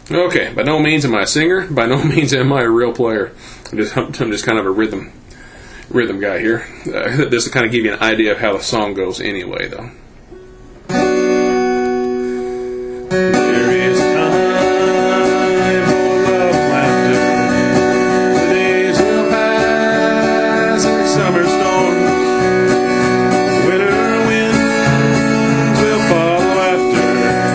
Okay, by no means am I a singer. By no means am I a real player. I'm just kind of a rhythm guy here. This will kind of give you an idea of how the song goes anyway, though. There is time for love, laughter. The days will pass like summer storms. Winter winds will follow after.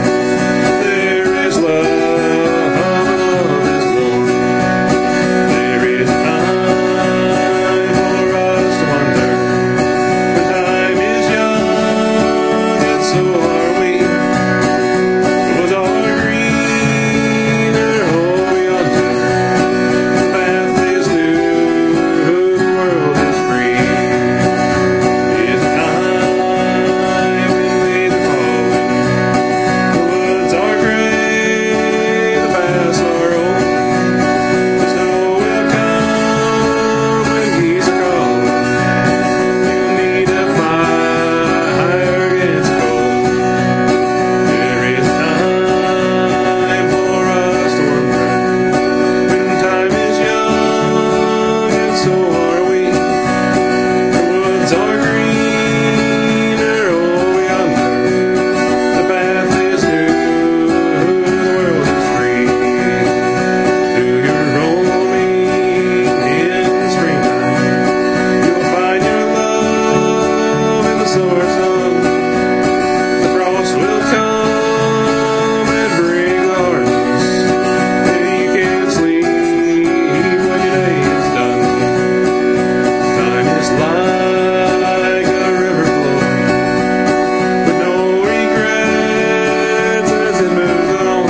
There is love, and love is born. There is time for us to wonder. The time is young, and so are we. Was our greener home yonder? The path is new, the world is free. It's time we lay the fallen. The woods are gray, the paths are old. The snow will come when geese are gone. You need to fly against cold. There is time for us to wonder. When time is young, and so are we. The woods are greener over yonder. The path is new, the world is free. Do your roaming in springtime. You'll find your love in the summer sun. The frost will come and bring darkness, and you can't sleep when your day is done. Time is like a river flowing, with no regrets as it moves on.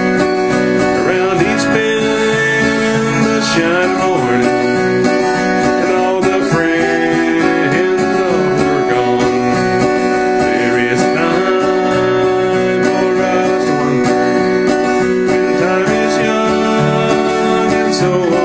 Around each bend, the shining morning, and all the friends of who are gone. There is time for us to wonder. When time is young, and so